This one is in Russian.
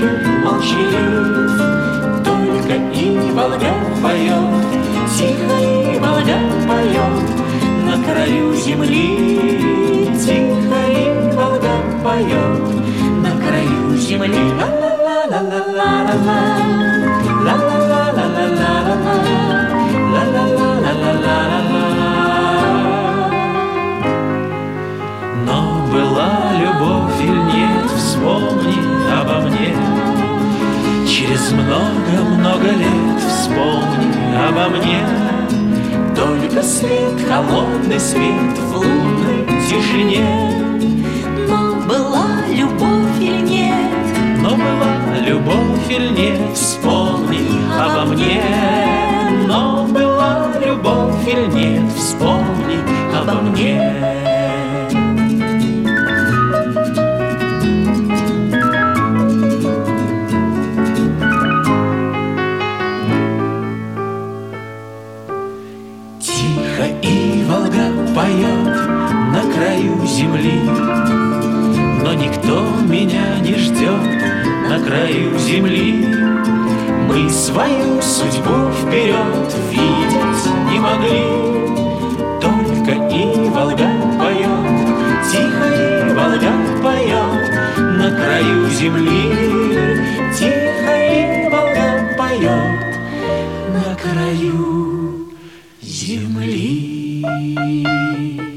вечер молчалив, только и Волга поет, тихо и Волга поет на краю земли, тихо и Волга поет на краю земли. Ла-ла-ла-ла-ла-ла-ла, ла-ла-ла-ла-ла-ла-ла, ла-ла-ла-ла-ла-ла-ла. Но была любовь или нет, вспомни обо мне. Через много-много лет вспомни обо мне. Только свет, холодный свет в лунной тишине. Но была любовь или нет? Но была любовь или нет, вспомни обо мне. Но была любовь или нет, вспомни обо мне. Тихо и Волга поет на краю земли, но никто меня не ждет на краю земли. Мы свою судьбу вперед видеть не могли. Только и Волга поет, тихо и Волга поет на краю земли. Тихо и Волга поет на краю земли.